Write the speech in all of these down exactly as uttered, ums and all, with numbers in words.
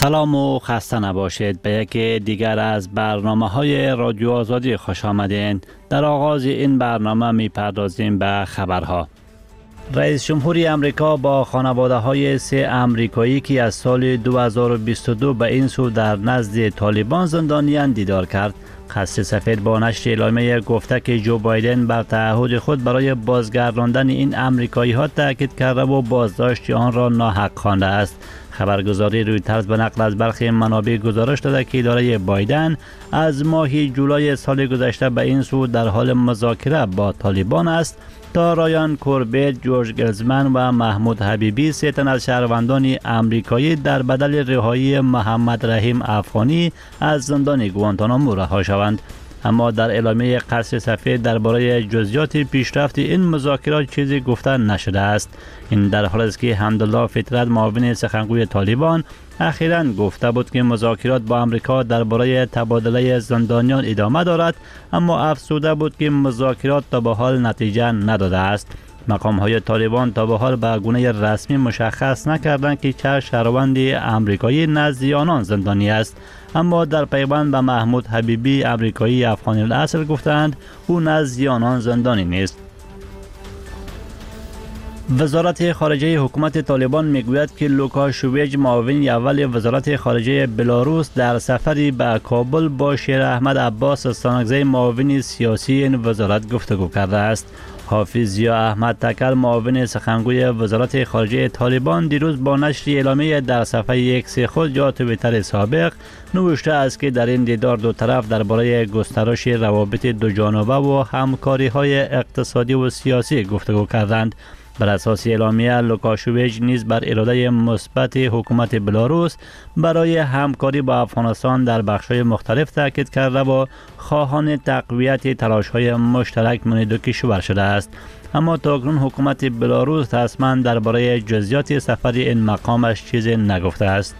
سلام و خسته نباشید. به یکی دیگر از برنامه های رادیو آزادی خوش آمدین. در آغاز این برنامه می پردازیم به خبرها. رئیس جمهوری امریکا با خانواده های سه امریکایی که از سال دو هزار و بیست و دو به این سو در نزد طالبان زندانیان دیدار کرد. قصر سفید با نشر اعلامیه گفته که جو بایدن بر تعهد خود برای بازگرداندن این امریکایی ها تاکید کرده و بازداشت آن را ناحق خوانده است. خبرگزاری رویترز به نقل از برخی منابع گزارش داده که اداره بایدن از ماه جولای سال گذشته به این سو در حال مذاکره با طالبان است تا رایان کوربیت، جورج گلزمن و محمود حبیبی سه تن از شهروندان امریکایی در بدل رهایی محمد رحیم افغانی از زندان گوانتانامو رها شوند. اما در اعلامیه قصر سفید درباره جزئیات پیشرفت این مذاکرات چیزی گفته نشده است. این در حالی است که حمدالله فطرت، معاون سخنگوی طالبان، اخیراً گفته بود که مذاکرات با امریکا درباره تبادله زندانیان ادامه دارد، اما افزوده بود که مذاکرات تا به حال نتیجه نداده است. مقام های طالبان تا به حال به گونه رسمی مشخص نکردند که چه شهروند امریکایی نزد آنان زندانی است، اما در پیوند به محمود حبیبی امریکایی افغانی الاصل گفتند او نزد آنان زندانی نیست. وزارت خارجه حکومت طالبان میگوید که لوکاشویچ، معاون اول وزارت خارجه بلاروس، در سفری به کابل با شیر احمد عباس استانکزی معاون سیاسی این وزارت گفتگو کرده است. حافظ ضیا احمد تکل، معاون سخنگوی وزارت خارجه طالبان، دیروز با نشر اعلامیه در صفحه ایکس خود یا توییتر سابق نوشته است که در این دیدار دو طرف درباره گسترش روابط دو جانبه و همکاری های اقتصادی و سیاسی گفتگو کردند. بر اساس اعلامیه، لوکاشویچ نیز بر اراده مثبت حکومت بلاروس برای همکاری با افغانستان در بخش‌های مختلف تاکید کرده و خواهان تقویت تلاش‌های مشترک من دو کشور شده است. اما تاکنون حکومت بلاروس رسما درباره جزئیات سفر این مقامش چیزی نگفته است.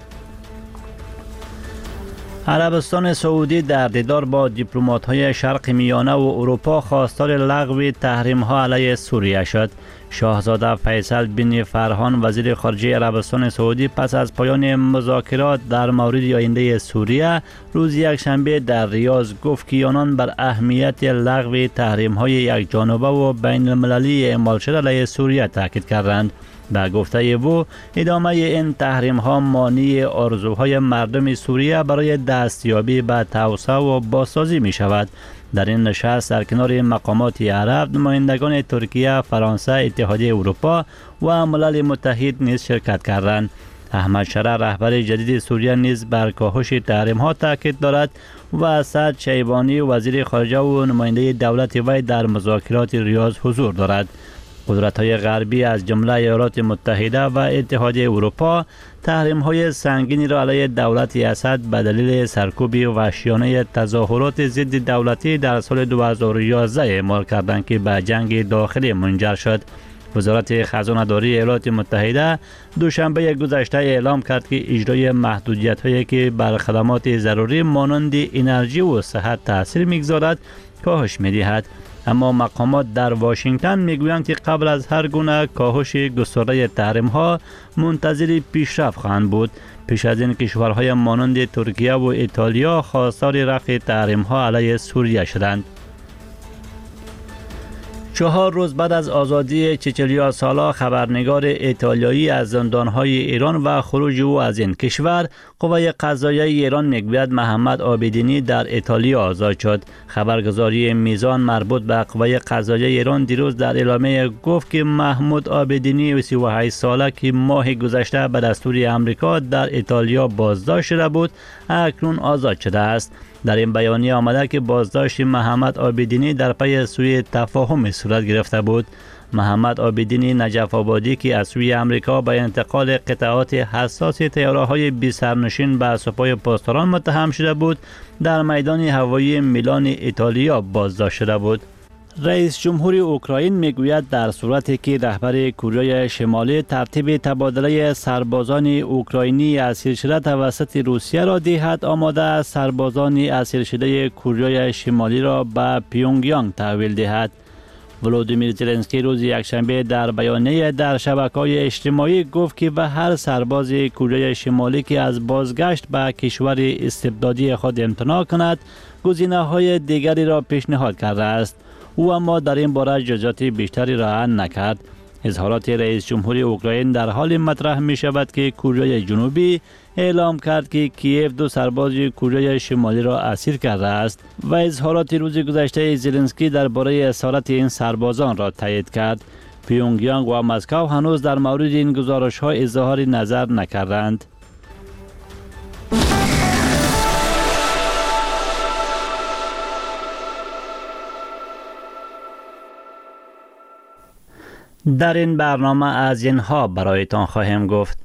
عربستان سعودی در دیدار با دیپلمات‌های شرق میانه و اروپا خواستار لغو تحریم‌ها علیه سوریه شد. شاهزاده فیصل بن فرهان، وزیر خارجه عربستان سعودی، پس از پایان مذاکرات در مورد آینده سوریه روز یکشنبه در ریاض گفت که آنان بر اهمیت لغو تحریم‌های یکجانبه و بین المللی اعمال شده علیه سوریه تاکید کردند. به گفته او، ادامه این تحریم ها مانع آرزوهای مردم سوریه برای دستیابی به توسعه و بازسازی می شود. در این نشست در کنار مقامات عرب، نمایندگان ترکیه، فرانسه، اتحادیه اروپا و ملل متحد نیز شرکت کردند. احمد شرع، رهبر جدید سوریه، نیز بر کاهش تحریم ها تاکید دارد و سعد شیبانی، وزیر خارجه و نماینده دولت وی، در مذاکرات ریاض حضور دارد. قدرت‌های غربی از جمله ایالات متحده و اتحادیه اروپا تحریم‌های سنگینی را علیه دولت اسد به دلیل سرکوب وحشیانه تظاهرات ضد دولتی در سال دو هزار و یازده اعمال کردند که به جنگ داخلی منجر شد. وزارت خزانه‌داری ایالات متحده دوشنبه گذشته اعلام کرد که اجرای محدودیت‌هایی که بر خدمات ضروری مانند انرژی و صحت تاثیر می‌گذارد کاهش می‌دهد. اما مقامات در واشنگتن میگویند که قبل از هر گونه کاهش گسترده تحریم ها منتظر پیشرفت خواهند بود. پیش از این کشورهای مانند ترکیه و ایتالیا خواستار رفع تحریم ها علیه سوریه شدند. چهار روز بعد از آزادی چچلیا سالا، خبرنگار ایتالیایی از زندانهای ایران و خروج او از این کشور، قوه قضاییه ایران میگوید محمد عابدینی در ایتالیا آزاد شد. خبرگزاری میزان مربوط به قوه قضاییه ایران دیروز در اعلامیه گفت که محمود عابدینی، سی و هشت ساله که ماه گذشته به دستور امریکا در ایتالیا بازداشت شده بود، اکنون آزاد شده است. در این بیانیه آمده که بازداشت محمد عابدینی در پی سوی تفاهم صورت گرفته بود. محمد عابدینی نجف آبادی که از سوی امریکا به انتقال قطعات حساس طیاره‌های بی سرنشین به سپاه پاسداران متهم شده بود، در میدان هوایی میلان ایتالیا بازداشت شده بود. رئیس جمهوری اوکراین میگوید در صورتی که رهبر کره شمالی ترتیب تبادله سربازان اوکراینی اسیر شده توسط روسیه را دهد، آماده است سربازان اسیر شده کره شمالی را به پیونگ یانگ تحویل دهد. ولودیمیر زلنسکی روز یکشنبه در بیانیه در شبکه‌های اجتماعی گفت که به هر سرباز کره شمالی که از بازگشت به کشور استبدادی خود امتناع کند، گزینه‌های دیگری را پیشنهاد کرده است. او اما در این باره جزئیات بیشتری را نکرد. اظهارات رئیس جمهوری اوکراین در حال مطرح می شود که کره جنوبی اعلام کرد که کیف دو سرباز کره شمالی را اسیر کرده است و اظهارات روز گذشته زلنسکی درباره اسارت این سربازان را تایید کرد. پیونگیانگ و مسکو هنوز در مورد این گزارش ها اظهار نظر نکردند. در این برنامه از اینها برایتان خواهیم گفت.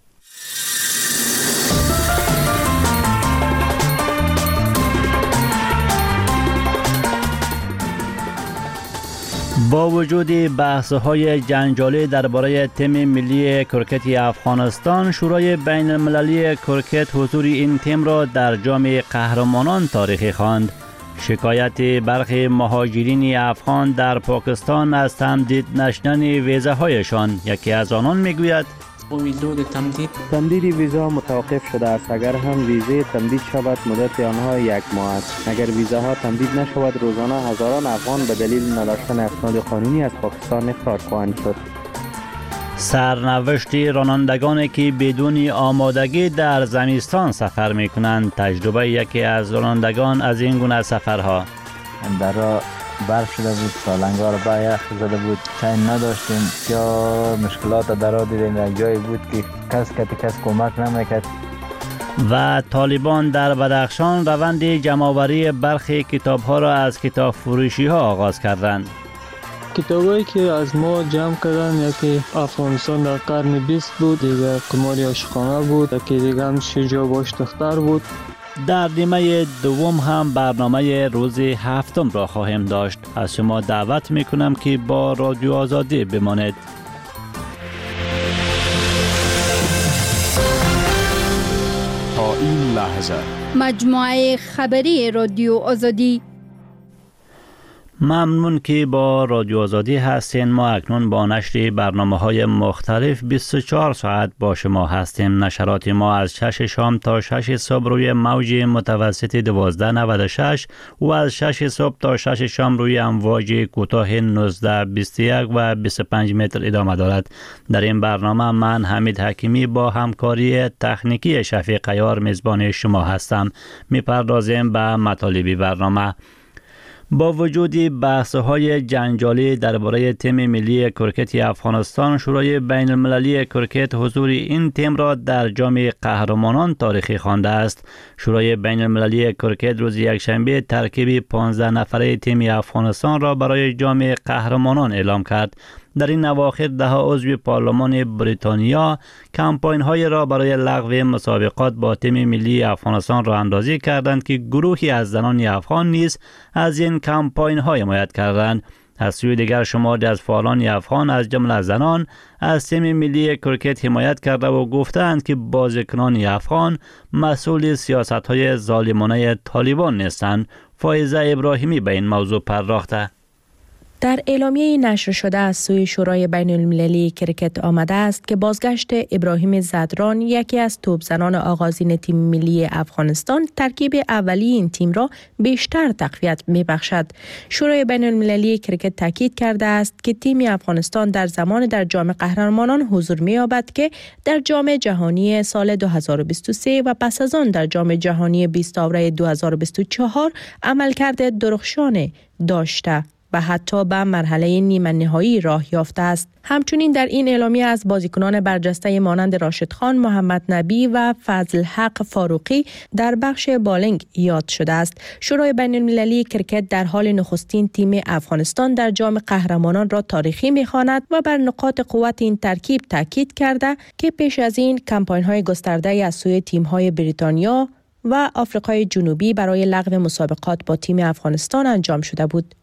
با وجود بحث‌های جنجالی درباره تیم ملی کرکت افغانستان، شورای بین المللی کرکت حضور این تیم را در جام قهرمانان تاریخی خواند. شکایت برخی مهاجرین افغان در پاکستان از تمدید نشدن ویزاهایشان، یکی از آنان میگوید تمدید ویزا متوقف شده است. اگر هم ویزه تمدید شود مدت آنها یک ماه است. اگر ویزاها تمدید نشود روزانه هزاران افغان به دلیل نداشتن اسناد قانونی از پاکستان اخراج خواهند شد. سرنوشت رانندگانی که بدون آمادگی در زمستان سفر می کنند. تجربه یکی از رانندگان از این گونه سفرها: در راه برف شده بود، سالنگار با یخ زده بود، چین نداشتیم یا مشکلات در راه دیدیم. یک جایی بود که کس کتی کس کمک نمیکرد. و طالبان در بدخشان روند جمع‌آوری برخی کتاب‌ها را از کتاب فروشی ها آغاز کردند. کتابایی که از ما جمع کردن، یکی افغانستان در قرن بیست بود، دیگه قمار عاشقانه بود، یکی دیگه هم شجاع باش دختر بود. در نیمه دوم هم برنامه روز هفتم را خواهیم داشت. از شما دعوت میکنم که با رادیو آزادی بمانید. تا این لحظه مجموعه خبری رادیو آزادی. ممنون که با رادیو آزادی هستین. ما اکنون با نشر برنامه‌های مختلف بیست و چهار ساعت با شما هستیم. نشرات ما از شش شام تا شش صبح روی موج متوسط دوازده نود و شش و از شش صبح تا شش شام روی امواج کوتاه نوزده بیست و یک و بیست و پنج متر ادامه دارد. در این برنامه من حمید حکیمی با همکاری تکنیکی شفیق عیار میزبان شما هستم. میپردازیم به مطالب برنامه. با وجود بحث‌های جنجالی درباره تیم ملی کرکت افغانستان، شورای بین المللی کرکت حضور این تیم را در جام قهرمانان تاریخی خوانده است. شورای بین المللی کرکت روز یکشنبه ترکیب پانزده نفره تیم افغانستان را برای جام قهرمانان اعلام کرد. در این اواخر ده عضو پارلمان بریتانیا کمپاین های را برای لغو مسابقات با تیم ملی افغانستان را اندازی کردند که گروهی از زنان افغان نیز از این کمپاین های حمایت کردند. از سوی دیگر شماری از فعالان افغان از جمله زنان از تیم ملی کرکت حمایت کرده و گفتند که بازیکنان افغان مسئول سیاست های ظالمانه طالبان نیستند. فایزه ابراهیمی به این موضوع پرداخته. در اعلامیه نشر شده از سوی شورای بین المللی کرکت آمده است که بازگشت ابراهیم زدران، یکی از توپزنان آغازین تیم ملی افغانستان، ترکیب اولی این تیم را بیشتر تقویت می‌بخشد. شورای بین المللی کرکت تاکید کرده است که تیم افغانستان در زمان در جام قهرمانان حضور می‌یابد که در جام جهانی سال دو هزار و بیست و سه و پس از آن در جام جهانی بیست آوریل دو هزار و بیست و چهار عملکرد درخشان داشته و حتی به مرحله نیمه نهایی راه یافته است. همچنین در این اعلامیه از بازیکنان برجسته مانند راشد خان، محمد نبی و فضل حق فاروقی در بخش بالینگ یاد شده است. شورای بین المللی کرکت در حال نخستین تیم افغانستان در جام قهرمانان را تاریخی می‌خواند و بر نقاط قوت این ترکیب تاکید کرده که پیش از این کمپاین‌های گسترده از سوی تیم‌های بریتانیا و آفریقای جنوبی برای لغو مسابقات با تیم افغانستان انجام شده بود.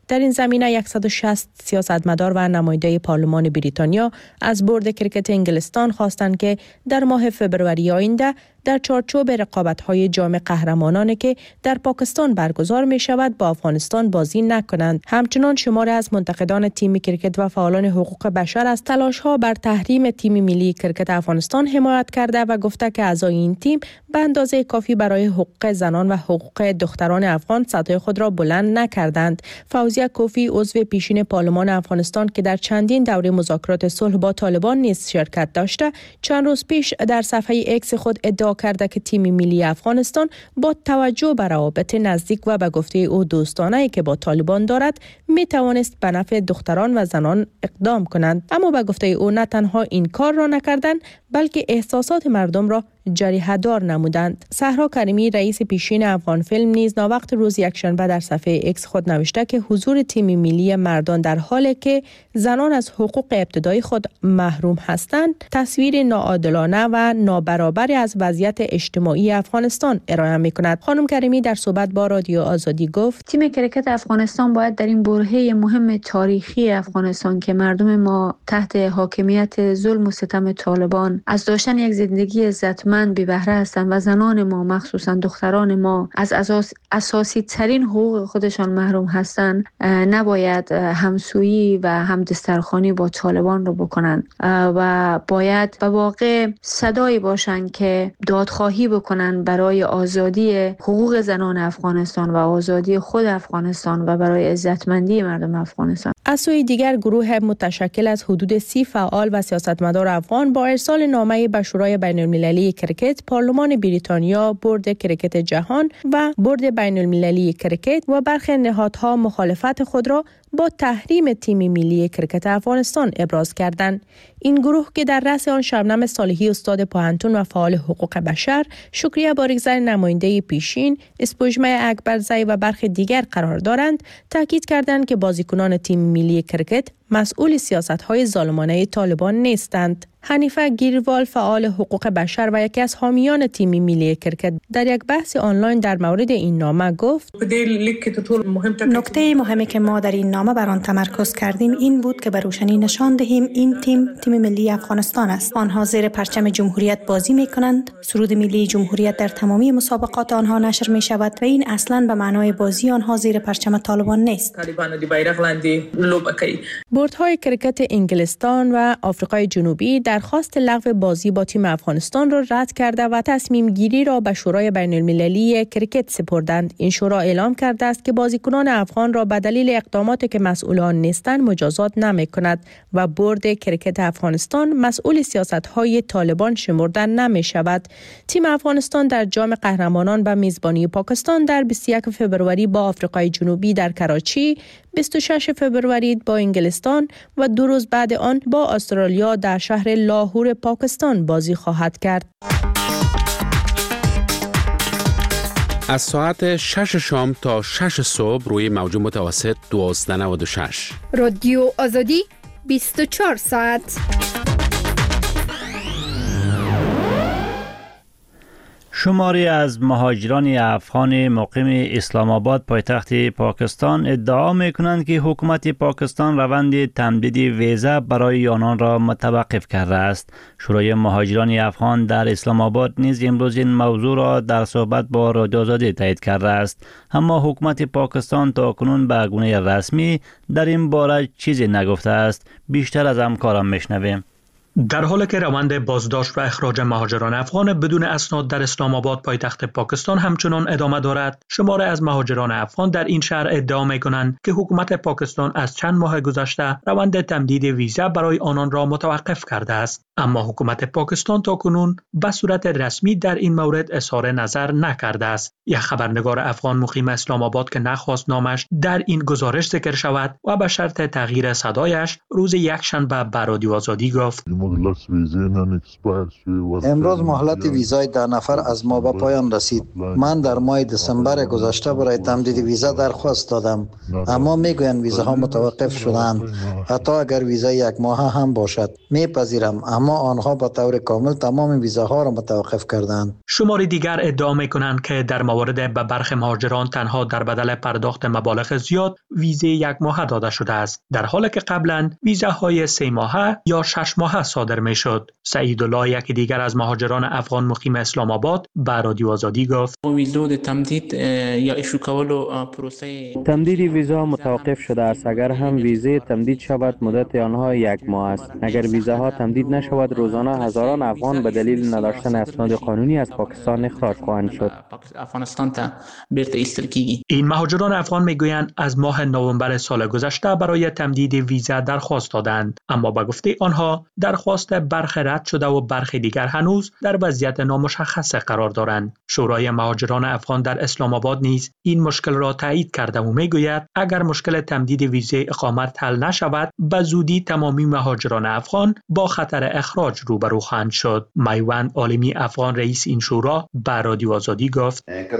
در این زمینه صد و شصت سیاستمدار و نماینده پارلمان بریتانیا از بورد کرکت انگلستان خواستند که در ماه فوریه آینده در چارچوب رقابت‌های جام قهرمانان که در پاکستان برگزار می‌شود با افغانستان بازی نکنند. همچنان شماری از منتقدان تیم کرکت و فعالان حقوق بشر از تلاش‌ها بر تحریم تیم ملی کرکت افغانستان حمایت کرده و گفته که اعضای این تیم به اندازه کافی برای حقوق زنان و حقوق دختران افغان صدای خود را بلند نکردند. فوزیه کوفی عضو پیشین پارلمان افغانستان که در چندین دوره مذاکرات صلح با طالبان نیز شرکت داشته، چند روز پیش در صفحه ایکس خود ادعا کرده که تیم ملی افغانستان با توجه به روابط نزدیک و به گفته او دوستانه‌ای که با طالبان دارد می توانست به نفع دختران و زنان اقدام کنند. اما به گفته او نه تنها این کار را نکردند بلکه احساسات مردم را جریحه دار نمودند. صحرا کریمی رئیس پیشین افغان فیلم نیز ناوقت روز یکشنبه در صفحه ایکس خود نوشته که حضور تیم ملی مردان در حالی که زنان از حقوق ابتدایی خود محروم هستند تصویر ناعادلانه و نابرابری از وضعیت اجتماعی افغانستان ارائه می‌کند. خانم کریمی در صحبت با رادیو آزادی گفت تیم کرکت افغانستان باید در این برهه مهم تاریخی افغانستان که مردم ما تحت حاکمیت ظلم و ستم طالبان از داشتن یک زندگی عزتمند بی بهره هستند و زنان ما مخصوصا دختران ما از اساس اساسی ترین حقوق خودشان محروم هستند نباید همسویی و همدسترخوانی با طالبان رو بکنند و باید به واقع صدایی باشند که دادخواهی بکنند برای آزادی حقوق زنان افغانستان و آزادی خود افغانستان و برای عزتمندی مردم افغانستان. از سوی دیگر گروه متشکل از حدود سی فعال و سیاستمدار افغان با ارسال نامه‌ای به شورای بین‌المللی کرکت، پارلمان بریتانیا، بورد کرکت جهان و بورد بین‌المللی کرکت و برخی نهادها مخالفت خود را با تحریم تیم ملی کرکت افغانستان ابراز کردند. این گروه که در رأس آن شبنم صالحی استاد پوهنتون و فعال حقوق بشر، شکریه باریکزی نماینده پیشین، اسپوجمه اکبرزی و برخی دیگر قرار دارند، تاکید کردند که بازیکنان تیم ملی کرکت مسئول سیاست‌های ظالمانه طالبان نیستند. حنیفه گیروال فعال حقوق بشر و یکی از حامیان تیم ملی کرکت در یک بحث آنلاین در مورد این نامه گفت نکته مهمی که ما در این نامه بر آن تمرکز کردیم این بود که به روشنی نشان دهیم این تیم تیم ملی افغانستان است. آنها زیر پرچم جمهوریت بازی می‌کنند. سرود ملی جمهوریت در تمامی مسابقات آنها نشر می‌شود و این اصلاً به معنای بازی آنها زیر پرچم طالبان نیست. بوردهای کرکت انگلستان و آفریقای جنوبی درخواست لغو بازی با تیم افغانستان را رد کرده و تصمیم گیری را به شورای بین‌المللی کرکت سپردند. این شورا اعلام کرده است که بازیکنان افغان را به دلیل اقداماتی که مسئولان نیستند مجازات نمی‌کند و بورد کرکت افغانستان مسئول سیاست‌های طالبان شمرده نمی‌شود. تیم افغانستان در جام قهرمانان به میزبانی پاکستان در بیست و یک فوریه با آفریقای جنوبی در کراچی، بیست و شش فوریه با انگلستان و دو روز بعد آن با استرالیا در شهر لاهور پاکستان بازی خواهد کرد. از ساعت شش شام تا شش صبح روی موج متوسط دوازده نود و شش. رادیو آزادی بیست و چهار ساعت. شماری از مهاجران افغان مقیم اسلام آباد پایتخت پاکستان ادعا می‌کنند که حکومت پاکستان روند تمدید ویزا برای آنان را متوقف کرده است. شورای مهاجران افغان در اسلام آباد نیز امروز این موضوع را در صحبت با رادیو آزادی تایید کرده است. اما حکومت پاکستان تاکنون به گونه رسمی در این باره چیزی نگفته است. بیشتر از همکاران میشنویم. در حالی که روند بازداشت و اخراج مهاجران افغان بدون اسناد در اسلام آباد پایتخت پاکستان همچنان ادامه دارد، شماری از مهاجران افغان در این شهر ادعا می‌کنند که حکومت پاکستان از چند ماه گذشته روند تمدید ویزا برای آنان را متوقف کرده است. اما حکومت پاکستان تاکنون به صورت رسمی در این مورد اظهار نظر نکرده است. یک خبرنگار افغان مقیم اسلام آباد که نخواست نامش در این گزارش ذکر شود و به شرط تغییر صدایش روز یکشنبه به رادیو آزادی گفت: امروز مهلت ویزای ده نفر از ما به پایان رسید. من در ماه دسامبر گذشته برای تمدید ویزا درخواست دادم، اما میگویند ویزاها متوقف شدند. حتی اگر ویزا یک ماه هم باشد میپذیرم، اما آنها با طور کامل تمام ویزاها را متوقف کردند. شماری دیگر ادعا میکنند که در مورد به برخی مهاجران تنها در بدل پرداخت مبالغ زیاد ویزه یک ماهه داده شده است، در حالی که قبلا ویزاهای سه ماهه یا شش ماهه صادر می شد. سعیدالله، یکی دیگر از مهاجران افغان مقیم اسلام آباد، به رادیو آزادی گفت: تمدید یا ایشو کولو پروسه تمدید ویزا متوقف شده است. اگر هم ویزه تمدید شود مدت آنها یک ماه است. اگر ویزاها تمدید نشود روزانه هزاران افغان به دلیل نداشتن اسناد قانونی از پاکستان اخراج خواهند شد. افغانستان تا بیرته ایستل کیږي. این مهاجران افغان میگویند از ماه نوامبر سال گذشته برای تمدید ویزا درخواست دادند، اما به گفته آنها درخواست برخی رد شده و برخی دیگر هنوز در وضعیت نامشخص قرار دارند. شورای مهاجران افغان در اسلام آباد نیز این مشکل را تایید کرده و میگوید اگر مشکل تمدید ویزه اقامت حل نشود به زودی تمامی مهاجران افغان با خطر اخراج روبرو خواهند شد. میوند عالمی افغان رئیس این شورا به رادیو آزادی گفت: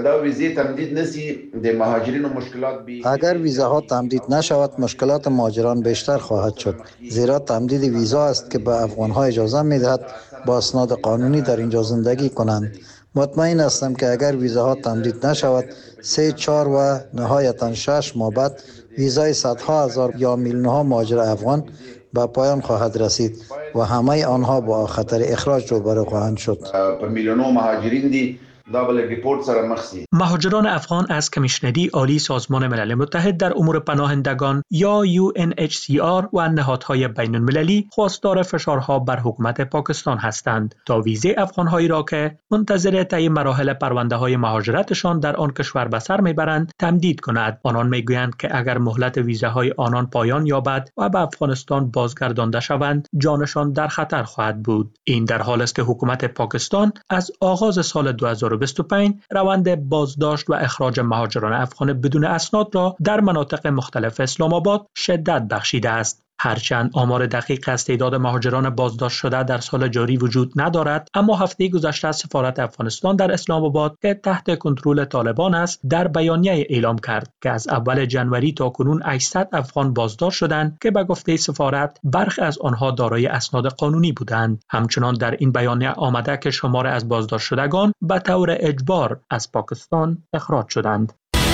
اگر ویزاها تمدید نشود مشکلات مهاجران بیشتر خواهد شد، زیرا تمدید ویزا است که به افغانها اجازه میدهد با اسناد قانونی در اینجا زندگی کنند. مطمئن هستم که اگر ویزاها تمدید نشود سه چهار و نهایتا شش ماه بعد ویزای صدها هزار یا میلیونها مهاجر افغان به پایان خواهد رسید و همه آنها با خطر اخراج روبرو خواهند شد. میلیونها مهاجرین دی مهاجران افغان از کمیشنری عالی سازمان ملل متحد در امور پناهندگان یا یو ان اچ سی آر و نهادهای بین المللی خواستار فشارها بر حکومت پاکستان هستند تا ویزه افغانهایی را که منتظر طی مراحل پرونده های مهاجرتشان در آن کشور به سر میبرند تمدید کند. آنان میگویند که اگر مهلت ویزاهای آنان پایان یابد و به افغانستان بازگردانده شوند جانشان در خطر خواهد بود. این در حالی است که حکومت پاکستان از آغاز سال دو هزار و بیست و پنج روند بازداشت و اخراج مهاجران افغان بدون اسناد را در مناطق مختلف اسلام آباد شدت بخشیده است. هرچند آمار دقیق از تعداد مهاجران بازداشت شده در سال جاری وجود ندارد، اما هفته گذشته سفارت افغانستان در اسلام آباد که تحت کنترل طالبان است در بیانیه اعلام کرد که از اول جنوری تا کنون هشتصد افغان بازداشت شدند که به گفته سفارت برخی از آنها دارای اسناد قانونی بودند. همچنان در این بیانیه آمده که شمار از بازداشت شدگان به طور اجبار از پاکستان اخراج شدند.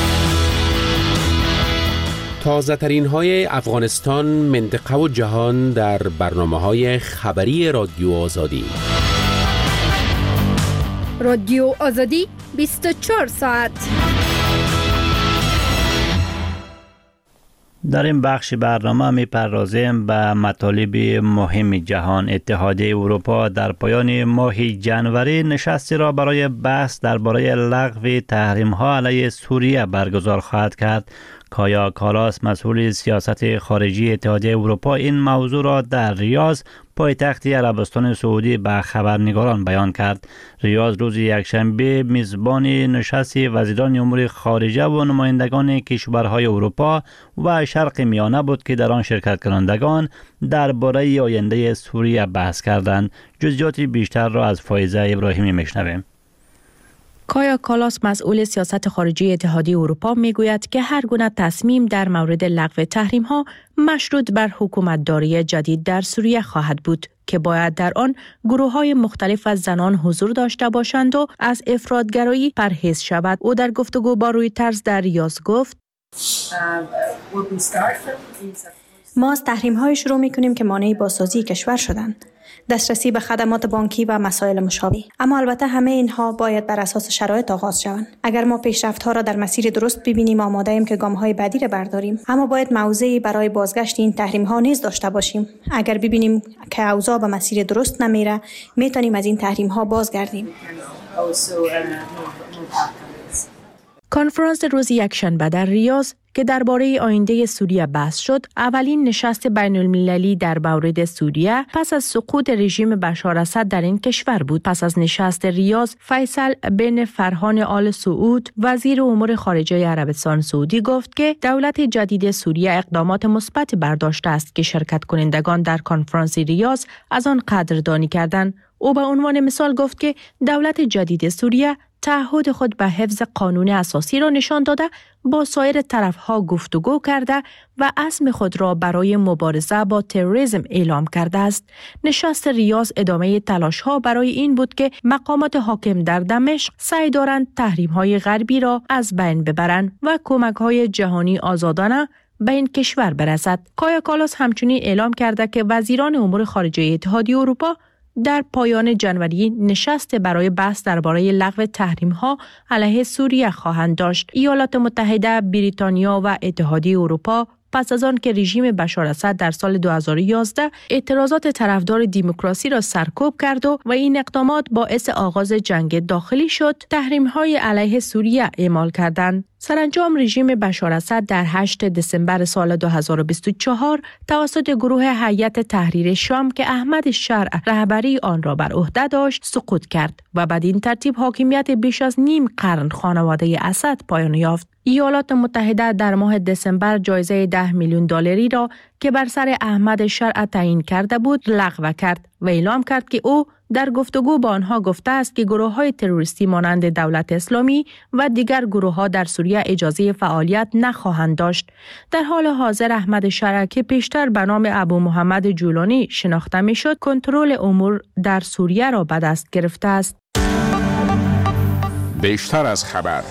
تازه ترین های افغانستان، منطقه و جهان در برنامه های خبری رادیو آزادی. رادیو آزادی بیست و چهار ساعت. در این بخش برنامه می پردازیم به مطالب مهم جهان. اتحادیه اروپا در پایان ماه جنوری نشستی را برای بحث درباره لغو تحریم‌ها علیه سوریه برگزار خواهد کرد. کایا کالاس، مسئول سیاست خارجی اتحادیه اروپا، این موضوع را در ریاض پایتخت عربستان سعودی به خبرنگاران بیان کرد. ریاض روز یکشنبه میزبان نشست وزیران امور خارجه و نمایندگان کشورهای اروپا و شرق میانه بود که در آن شرکت کنندگان درباره آینده سوریه بحث کردند. جزئیات بیشتر را از فایزه ابراهیمی میشنویم. کایا کالاس، مسئول سیاست خارجی اتحادیه اروپا، میگوید که هر گونه تصمیم در مورد لغو تحریم ها مشروط بر حکومتداری جدید در سوریه خواهد بود که باید در آن گروه های مختلف از زنان حضور داشته باشند و از افراطگرایی پرهیز شود. او در گفتگو با رویترز در ریاض گفت: ما از تحریم های شروع می کنیم که مانع بازسازی کشور شدند، دسترسی به خدمات بانکی و مسائل مشابه. اما البته همه اینها باید بر اساس شرایط آغاز شوند. اگر ما پیشرفت ها را در مسیر درست ببینیم آماده ایم که گام های بعدی را برداریم، اما باید موضعی برای بازگشت این تحریم ها نیز داشته باشیم. اگر ببینیم که اوضاع به مسیر درست نمیره، میتونیم از این تحریم ها بازگردیم. کنفرانس روز یکشنبه در ریاض که درباره آینده سوریه بحث شد، اولین نشست بین المللی در مورد سوریه پس از سقوط رژیم بشار اسد در این کشور بود. پس از نشست ریاض، فیصل بن فرحان آل سعود، وزیر امور خارجه عربستان سعودی، گفت که دولت جدید سوریه اقدامات مثبت برداشته است که شرکت کنندگان در کنفرانس ریاض از آن قدردانی کردند. او به عنوان مثال گفت که دولت جدید سوریه تعهد خود به حفظ قانون اساسی را نشان داده، با سایر طرفها گفتگو کرده و عزم خود را برای مبارزه با تروریسم اعلام کرده است. نشست ریاض ادامه تلاش‌ها برای این بود که مقامات حاکم در دمشق سعی دارند تحریم‌های غربی را از بین ببرند و کمک‌های جهانی آزادانه به این کشور برسد. کایا کالاس همچنین اعلام کرده که وزیران امور خارجه اتحادیه اروپا در پایان جنوری نشست برای بحث درباره لغو تحریم‌ها علیه سوریه خواهند داشت. ایالات متحده، بریتانیا و اتحادیه اروپا پس از آن که رژیم بشار اسد در سال دو هزار و یازده اعتراضات طرفدار دموکراسی را سرکوب کرد و, و این اقدامات باعث آغاز جنگ داخلی شد، تحریم‌های علیه سوریه اعمال کردند. سرانجام رژیم بشار اسد در هشتم دسامبر سال دو هزار و بیست و چهار توسط گروه هیئت تحریر شام که احمد شرع رهبری آن را بر عهده داشت سقوط کرد و بدین ترتیب حاکمیت بیش از نیم قرن خانواده اسد پایان یافت. ایالات متحده در ماه دسامبر جایزه ده میلیون دلاری را که بر سر احمد شرع تعیین کرده بود لغو کرد و اعلام کرد که او در گفتگو با آنها گفته است که گروه‌های تروریستی مانند دولت اسلامی و دیگر گروه‌ها در سوریه اجازه فعالیت نخواهند داشت. در حال حاضر احمد شرع که پیشتر به نام ابو محمد جولانی شناخته می‌شد، کنترل امور در سوریه را به دست گرفته است. بیشتر از خبر.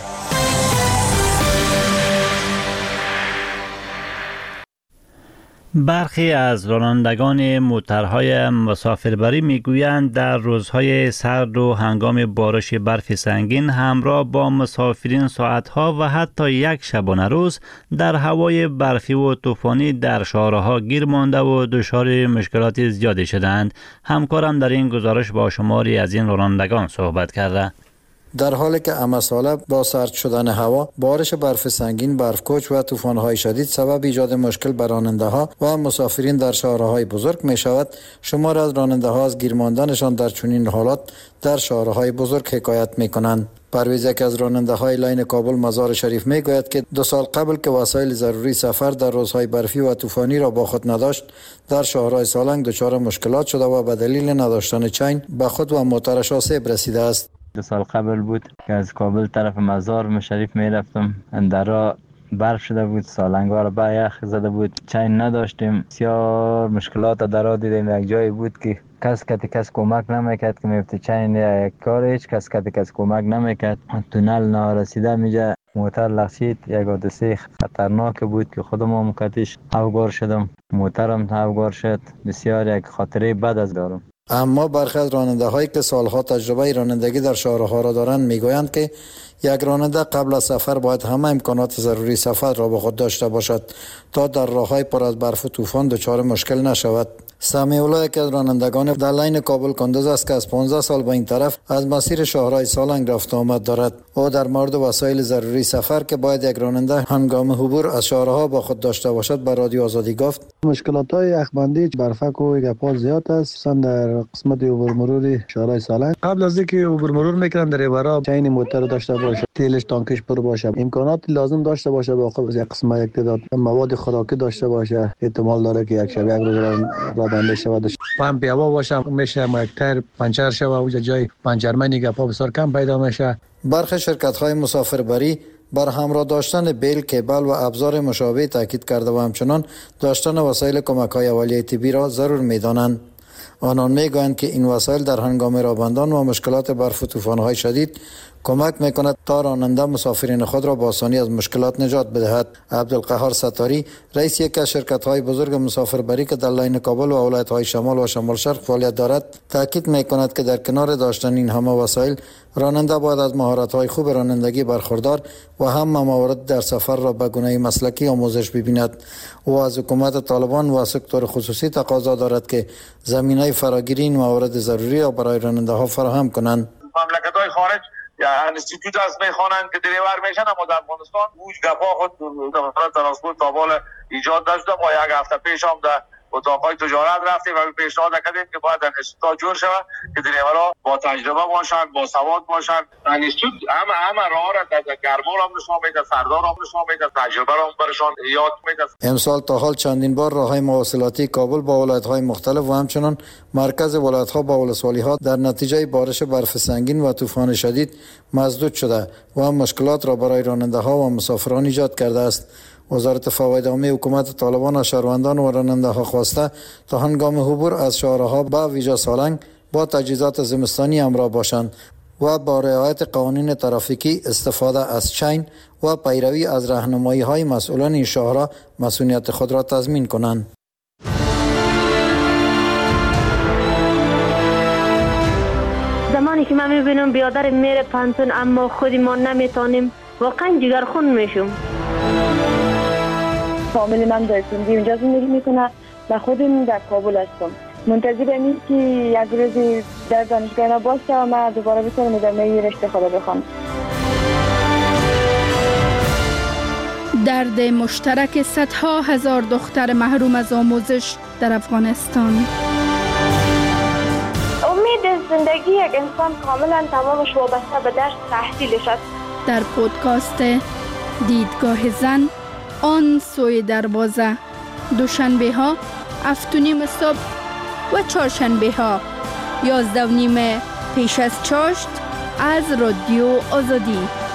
برخی از رانندگان موترهای مسافربری میگویند در روزهای سرد و هنگام بارش برف سنگین همراه با مسافرین ساعتها و حتی یک شبانه روز در هوای برفی و طوفانی در شهرها گیر مانده و دچار مشکلات زیادی شدند. همکارم در این گزارش با شماری از این رانندگان صحبت کرده. در حالی که امساله با سرد شدن هوا، بارش برف سنگین، برفکوچ و طوفان‌های شدید سبب ایجاد مشکل بر راننده‌ها و مسافرین در شهرهای بزرگ می شود، شمار از راننده‌ها از گیر ماندنشان در چنین حالات در شهرهای بزرگ حکایت می کنند. پرویز، یک از راننده‌های لاین کابل مزار شریف می گوید که دو سال قبل که وسایل ضروری سفر در روزهای برفی و طوفانی را با خود نداشت، در شهرهای سالنگ دچار مشکلات شده و به دلیل نداشتن چین به خود و موترش آسیب رسیده است. دو سال قبل بود که از کابل طرف مزار شریف می رفتم، در راه برف شده بود، سالنگ‌ها را به یخ زده بود، چین نداشتیم، بسیار مشکلات در راه دیدیم. یک جایی بود که کس کتی کس کمک نمیکرد که میفته چین یا یک کار، هیچ کس کتی کس کمک نمیکرد. تونل نارسیده میجا موتر لغزید، یک حادثه خطرناک بود که خودم هم کتیش افگار شدم، موترم افگار شد. بسیار یک خاطره بد از دارم. اما برخی از راننده‌هایی که سالها تجربه رانندگی در شهرها را دارند میگویند که یک راننده قبل از سفر باید همه امکانات ضروری سفر را با خود داشته باشد تا در راه‌های پر از برف و طوفان دچار مشکل نشود. سمیع الله که از رانندگان در لاین کابل کندوز است که از پانزده سال به این طرف از مسیر شهرهای سالنگ رفت آمد دارد. او در مورد وسایل ضروری سفر که باید یک راننده هنگام عبور از شهرها با خود داشته باشد به رادیو آزادی گفت: مشکلات های یخبندی، برفک و گپا زیاد است، خصوصا در قسمت عبور مرور شهرهای سالنگ. قبل از اینکه عبور مرور میکنن در برا چین موتر داشته باشه، تیلش تانکش پر باشه، امکانات لازم داشته باشه، با خود یک قسمت یک تعداد مواد خوراکی داشته باشه. احتمال داره که یک شب یک روز را بنده شود. پمپ هوا باشه، میشه یک تایر پنچر شود، اونجا جای پنچرمنی گپا بسیار کم پیدا میشه. برخی شرکت‌های مسافربری بر همراه داشتن بیل، کیبل و ابزار مشابه تاکید کرده و همچنان داشتن وسایل کمک‌های اولیه طبی را ضرور می‌دانند. آنان میگویند که این وسایل در هنگام راه و مشکلات برف و طوفان‌های شدید کمک میکند تا راننده مسافرین خود را با آسانی از مشکلات نجات بدهد. عبدالقهار ستاری، رئیس یک از شرکت‌های بزرگ مسافربری که در لاین کابل و ولایت‌های شمال و شمال شرق فعالیت دارد، تاکید میکند که در کنار داشتن این همه وسایل، راننده باید از مهارت‌های خوب رانندگی برخوردار و هم موارد در سفر را به گونه مسلکی آموزش ببیند. او از حکومت طالبان و سکتور خصوصی تقاضا دارد که زمینه فراگیری این موارد ضروری را برای راننده‌ها فراهم کنند. مملکت‌های خارج یا انستیتوت از میخوانند که دریور میشن، اما در افغانستان اوج گپا خود وزارت ترانسپورت تا بال ایجاد داشته. ما یک هفته پیش هم در اتاقای تجارت رفتیم و پیشنهاد کردیم که باید انستیتوت جور شود که دریورها با تجربه باشند، با سواد باشند. انستیتوت همه همه راه را در گرما را نشان میده، سردا را نشان میده، تجربه را برشان یاد میده. امسال تا حال چندین بار راههای مواصلاتی کابل با ولایت‌های مختلف و همچنان مرکز ولایت‌ها با ولسوالی‌ها در نتیجه بارش برف سنگین و طوفان شدید مسدود شده و مشکلات را برای راننده‌ها و مسافران ایجاد کرده است. وزارت فواید عامه حکومت طالبان از شهروندان و راننده‌ها خواسته تا هنگام عبور از شهرها با ویژه سالنگ با تجهیزات زمستانی همراه باشند. و با رعایت قوانین ترافیکی استفاده از چین و پیروی از راهنمایی های مسئولان شهرها مسئولیت خود را تضمین کنند. زمانی که من میبینم بیادر میره پانتون اما خودی ما نمیتونیم، واقعا جگرخون میشم. فامیلی من در سندی اونجا زندگی میکنه و خودم در کابل هستم. منتظر این که یک روزی در دانشگاه ما باشه و من دوباره بتونم ادامه رشته خود بخونم. درد مشترک صدها هزار دختر محروم از آموزش در افغانستان. امید زندگی یک انسان کاملا تمامش وابسته به درس تحصیلش است. در پودکاست دیدگاه زن، آن سوی دروازه، دوشنبه ها هفت و نیم صبح و چهارشنبه ها یازده و نیم پیش از چاشت از رادیو آزادی.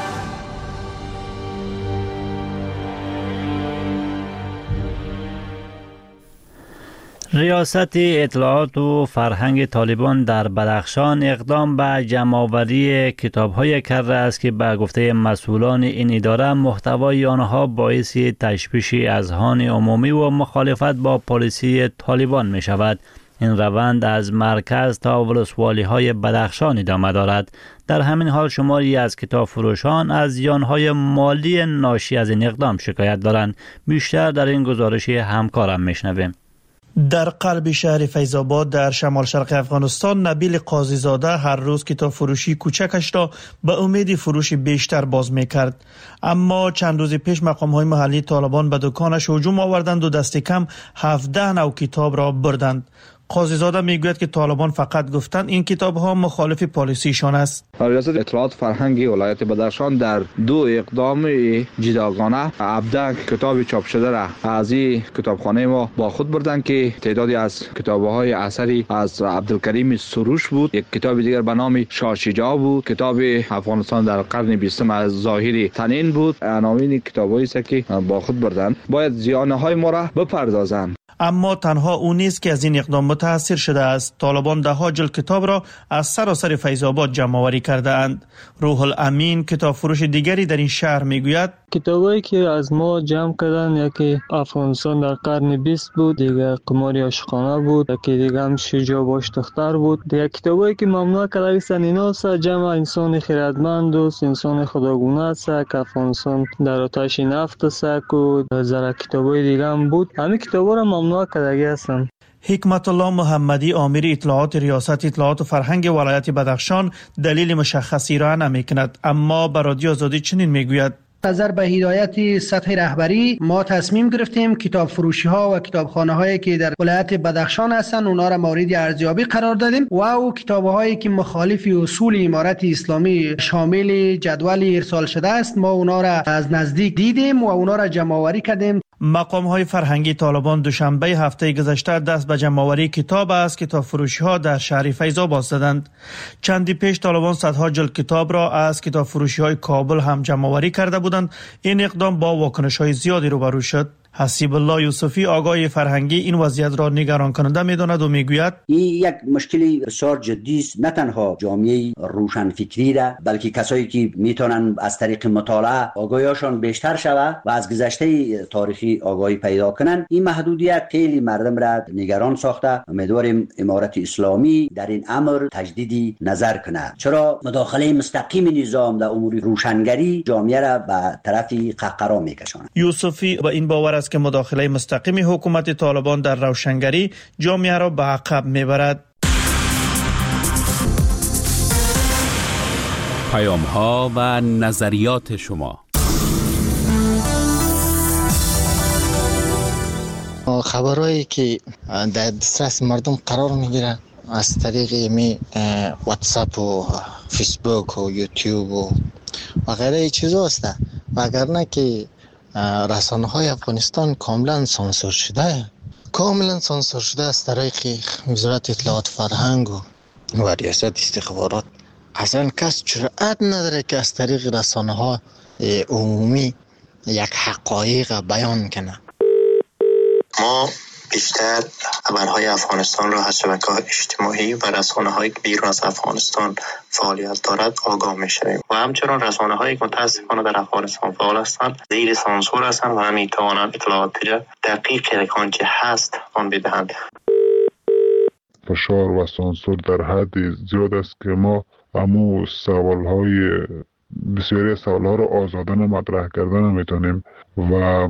ریاست اطلاعات و فرهنگ طالبان در بدخشان اقدام به جمع‌آوری کتاب‌های کرده است که به گفته مسئولان این اداره محتوای آنها باعث تشویش اذهان عمومی و مخالفت با پالیسی طالبان می شود. این روند از مرکز تا ولسوالی‌های بدخشان ادامه دارد. در همین حال شماری از کتاب فروشان از زیان‌های مالی ناشی از این اقدام شکایت دارند. بیشتر در این گزارش همکارم میشنویم. در قلب شهر فیض‌آباد در شمال شرق افغانستان، نبیل قاضی زاده هر روز کتاب فروشی کوچکش را به امید فروش بیشتر باز می‌کرد. اما چند روز پیش مقام‌های محلی طالبان به دکانش هجوم آوردند و دست کم هفده نوع کتاب را بردند. قاضی زاده میگوید که طالبان فقط گفتند این کتاب‌ها مخالف پالیسیشان است. ریاست اطلاعات فرهنگی ولایت بدخشان در دو اقدام جداگانه هفده کتاب چاپ شده را از این کتابخانه ما با خود بردند که تعدادی از کتاب‌های اثری از عبدالکریم سروش بود، یک کتاب دیگر به نام شاه شجاع بود، کتاب افغانستان در قرن بیستم از ظاهری تنین بود. عناوین کتاب‌هایی است که با خود بردند. باید زیان‌های ما را بپردازند. اما تنها او نیست که از این اقدام متاثر شده است. طالبان ده ها جلد کتاب را از سراسر فیض‌آباد جمع آوری کرده اند. روح الامین کتاب فروش دیگری در این شهر میگوید کتابایی که از ما جمع کردن، یکی افغانستان در قرن بیست بود، دیگه قمار عاشقانه بود، یکی دیگه هم شجاع باش دختر بود. دیگه کتابایی که ممنوع کرده هستن اینا است جمع انسان خردمند و انسان خداگونه است که افغانستان در آتش نفت است و زره کتابای دیگه هم بود. همین کتابا را ممنوع کرده هستن. حکمت الله محمدی آمر اطلاعات ریاست اطلاعات و فرهنگ ولایت بدخشان دلیل مشخصی را نمی‌کند، اما به رادیو آزادی چنین میگوید: نظر به هدایت سطح رهبری ما تصمیم گرفتیم کتاب فروشی ها و کتابخانه هایی که در ولایت بدخشان هستند اونا را مورد ارزیابی قرار دادیم و او کتاب هایی که مخالف اصول امارت اسلامی شامل جدول ارسال شده است ما اونا را از نزدیک دیدیم و اونا را جمع آوری کردیم. مقام های فرهنگی طالبان دوشنبه هفته گذشته دست به جمع آوری کتاب از کتاب فروشی ها در شهر فیض‌آباد زدند. چندی پیش طالبان صدها جلد کتاب را از کتاب فروشی های کابل هم جمع آوری کرده بودند. این اقدام با واکنش های زیادی روبرو شد. حسیب الله یوسفی آگاه فرهنگی این وضعیت را نگران کننده می‌داند و میگوید این یک مشکلی بسیار جدی است، نه تنها جامعه روشنفکری را بلکه کسایی که میتونن از طریق مطالعه آگاهیشان بیشتر شود و از گذشته تاریخی آگاهی پیدا کنن. این محدودیت خیلی مردم را نگران ساخته. امیدواریم امارت اسلامی در این امر تجدید نظر کنه، چرا مداخله مستقیم نظام در امور روشنگری جامعه را به طرف قهقرا میکشاند. یوسفی با این باور است که مداخله مستقیم حکومت طالبان در روشنگری جامعه را به عقب میبرد. پیام ها و نظریات شما. خبرهایی که در دسترس مردم قرار میگیره از طریق می واتساپ و فیسبوک و یوتیوب و وغیره چیزا هست، وگرنه که رسانه های افغانستان کاملا سانسور شده کاملا سانسور شده از طریق وزارت اطلاعات فرهنگ و, و ریاست استخبارات. اصلا کس جرأت نداره که از طریق رسانه ها عمومی یک حقایق بیان کنه. ما بیشتر خبرهای افغانستان را از شبکه‌های اجتماعی و رسانه‌های بیرون از افغانستان فعالیت دارد آگاه می‌شویم و همچنین رسانه‌هایی که متأسفانه در افغانستان فعال هستند زیر سانسور هستند و نمی‌توانند اطلاعات دقیق آنچه هست آن بدهند. فشار و سانسور در حد زیاد است که ما امو سوال‌های بسیاری از سوال‌ها را آزادانه مطرح کردن نمی‌تونیم و